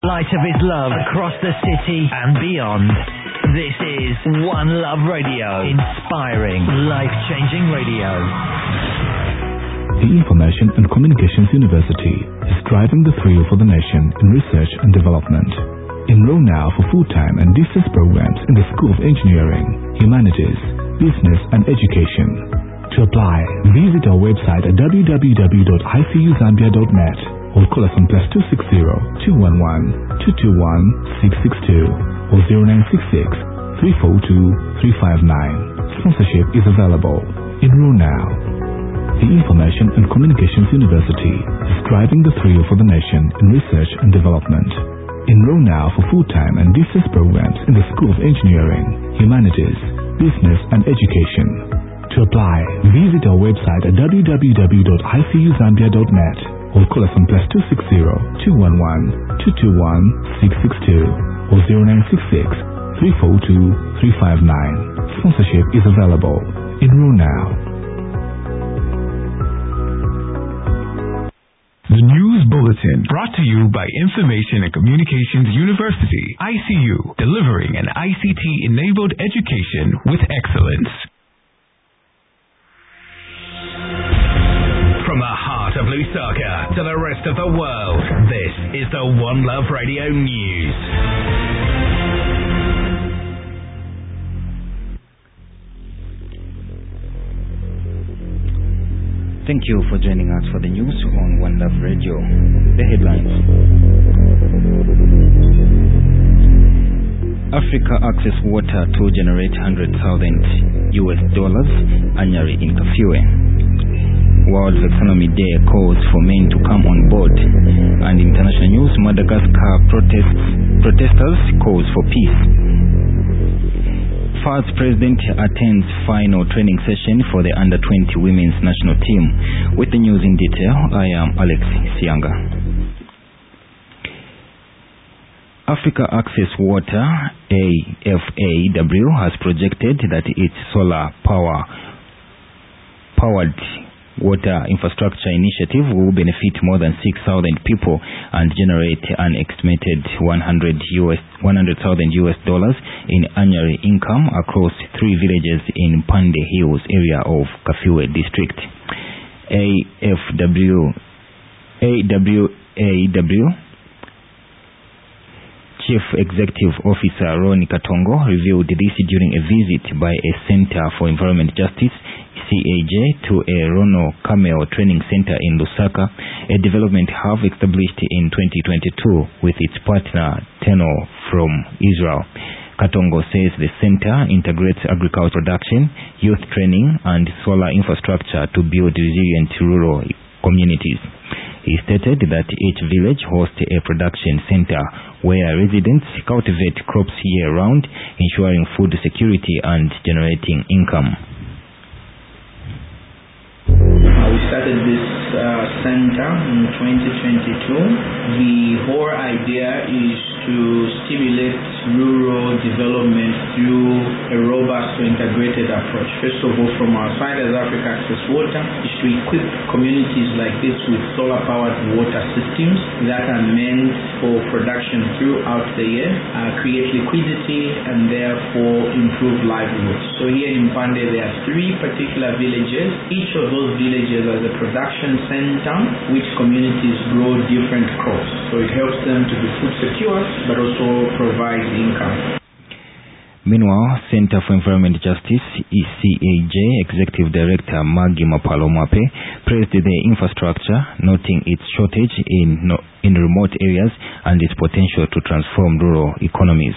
Light of his love across the city and beyond. This is One Love Radio, inspiring, life-changing radio. The Information and Communications University is driving the thrill for the nation in research and development. Enroll now for full-time and distance programs in the School of Engineering, Humanities, Business and Education. To apply, visit our website at www.icuzambia.net or call us on +260 211 221 662 or 0966 342 359. Sponsorship is available. Enroll now. The Information and Communications University is driving the thrill for the nation in research and development. Enroll now for full-time and distance programs in the School of Engineering, Humanities, Business and Education. To apply, visit our website at www.icuzambia.net or call us on +260 211 221 662 or 0966 342 359. Sponsorship is available. Enroll now. The News Bulletin, brought to you by Information and Communications University, ICU, delivering an ICT-enabled education with excellence. From the heart of Lusaka to the rest of the world, this is the One Love Radio News. Thank you for joining us for the news on One Love Radio. The headlines. Africa access water to generate $100,000 annually in Kafue. World Economy Day calls for men to come on board. And international news, Madagascar protesters calls for peace. First President attends final training session for the Under-20 Women's National Team. With the news in detail, I am Alex Sianga. Africa Access Water, AFAW, has projected that its solar-powered water infrastructure initiative will benefit more than 6,000 people and generate an estimated $100,000 in annual income across 3 villages in Pande Hills area of Kafue district. AWAW Chief Executive Officer Ronnie Katongo revealed this during a visit by a Center for Environment Justice CAJ to a Rono Camel Training Center in Lusaka, a development hub established in 2022 with its partner Tenor from Israel. Katongo says the center integrates agriculture production, youth training and solar infrastructure to build resilient rural communities. He stated that each village hosts a production center where residents cultivate crops year-round, ensuring food security and generating income. We started this center in 2022. The whole idea is to stimulate rural development through a robust integrated approach. First of all, from our side as Africa Access Water, is to equip communities like this with solar-powered water systems that are meant for production throughout the year, create liquidity and therefore improve livelihoods. So here in Pande there are 3 particular villages. Each of those villages has a production center which communities grow different crops. So it helps them to be food secure but also provides income. Meanwhile, Center for Environment Justice (CAJ) Executive Director Maggie Mapalomape praised the infrastructure, noting its shortage in remote areas and its potential to transform rural economies.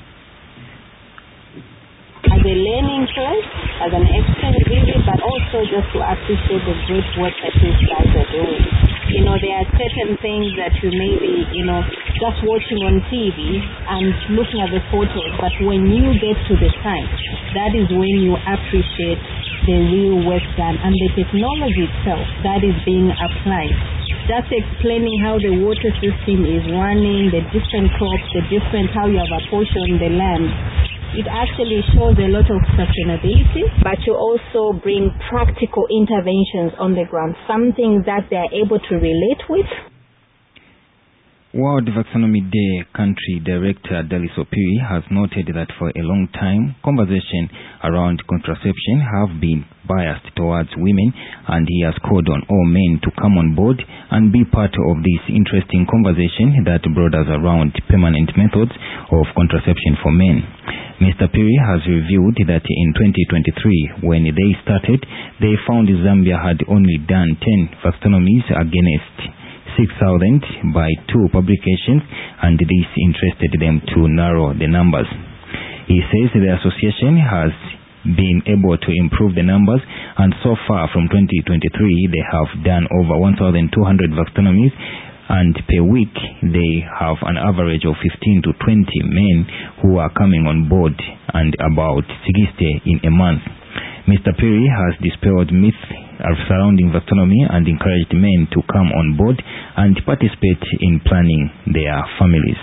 As a learning curve, as an exchange visit, but also just to appreciate the great work that these guys are doing. There are certain things that you may be, just watching on TV and looking at the photos, but when you get to the site, that is when you appreciate the real work done and the technology itself that is being applied. Just explaining how the water system is running, the different crops, how you have apportioned the land. It actually shows a lot of sustainability, but you also bring practical interventions on the ground, something that they are able to relate with. World Vaccinomy Day Country Director Dallis Opieri has noted that for a long time, conversation around contraception have been biased towards women, and he has called on all men to come on board and be part of this interesting conversation that broadens around permanent methods of contraception for men. Mr. Opieri has revealed that in 2023, when they started, they found Zambia had only done 10 vaccinomies against 6,000 by 2 publications, and this interested them to narrow the numbers. He says the association has been able to improve the numbers, and so far from 2023 they have done over 1,200 vaccinomies, and per week they have an average of 15 to 20 men who are coming on board, and about 60 in a month. Mr. Opieri has dispelled myths surrounding vaccinomy and encouraged men to come on board and participate in planning their families.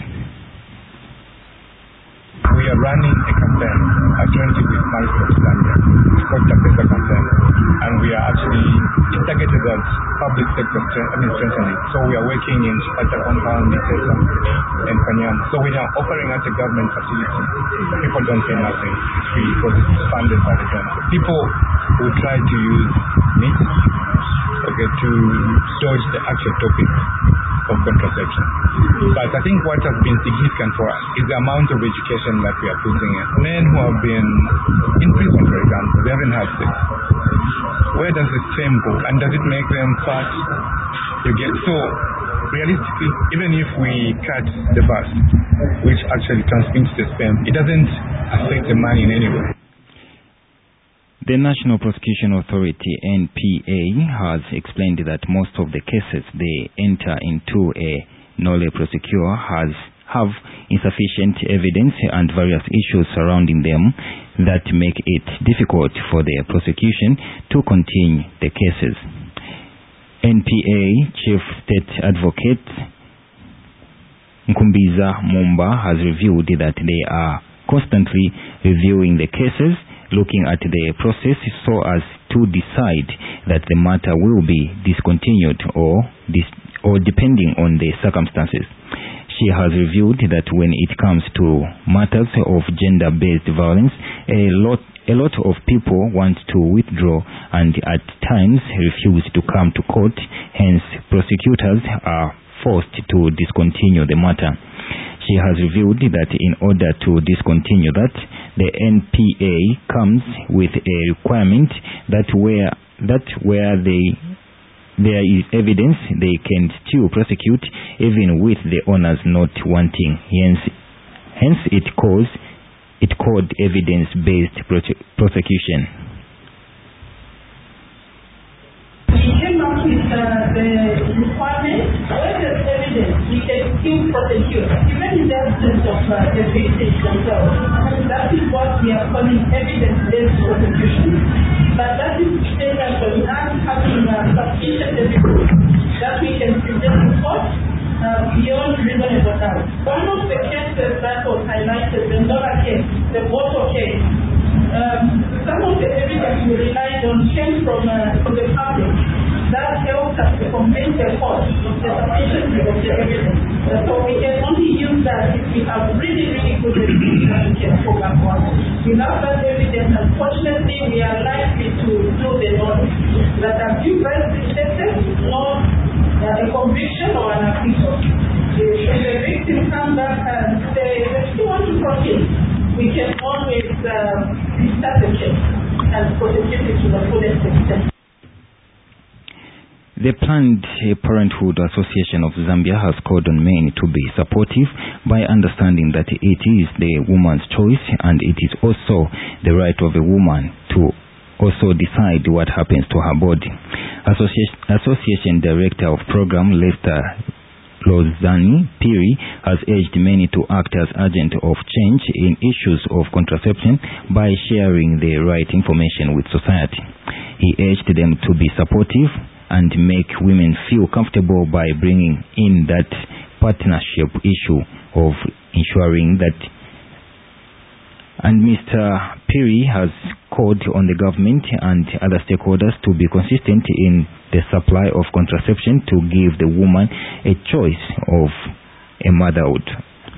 We are running a campaign, a joint with Marisport Zambia. It's called the PESA campaign, and we are actually targeted as public sector strengthening. So we are working in Chipata Compound, PESA, and Kanyama. So we are offering at a government facility. People don't pay nothing. It's free because it's funded by the government. People who try to use myths to dodge the actual topic of contraception. But I think what has been significant for us is the amount of education that we are putting in. Men who have been in prison, for example, they haven't had sex. Where does the sperm go? And does it make them fat? So realistically, even if we cut the bust, which actually transmits the sperm, it doesn't affect the man in any way. The National Prosecution Authority, NPA, has explained that most of the cases they enter into a nolle prosequi have insufficient evidence and various issues surrounding them that make it difficult for the prosecution to continue the cases. NPA Chief State Advocate Nkumbiza Mumba has revealed that they are constantly reviewing the cases, looking at the process so as to decide that the matter will be discontinued or depending on the circumstances. She has revealed that when it comes to matters of gender-based violence, a lot of people want to withdraw and at times refuse to come to court. Hence, prosecutors are forced to discontinue the matter. She has revealed that in order to discontinue that, the NPA comes with a requirement that where there is evidence, they can still prosecute even with the owners not wanting. Hence it called evidence-based prosecution. We came up with the requirement where there's evidence we can still prosecute, even in the absence of the victims themselves. That is what we are calling evidence-based prosecution. But that is to say that we are having sufficient evidence that we can present in court beyond reasonable doubt. One of the cases that was highlighted, the Nora case, the Boto case, some of the evidence we relied on came from the public. That helps us to convince the court of the sufficiency of the evidence. So we can only use that if we have really, really good evidence that we can go back on. Without that evidence, unfortunately, we are likely to do the knowledge that abuse has been tested, not a conviction or an acquittal. If the victim comes back and say, if you want to proceed, we can always restart the case and prosecute it to the fullest extent. The Planned Parenthood Association of Zambia has called on men to be supportive by understanding that it is the woman's choice and it is also the right of a woman to also decide what happens to her body. Association Director of Program Lester Lozani Piri has urged many to act as agents of change in issues of contraception by sharing the right information with society. He urged them to be supportive and make women feel comfortable by bringing in that partnership issue of ensuring that. And Mr. Piri has called on the government and other stakeholders to be consistent in the supply of contraception to give the woman a choice of a motherhood.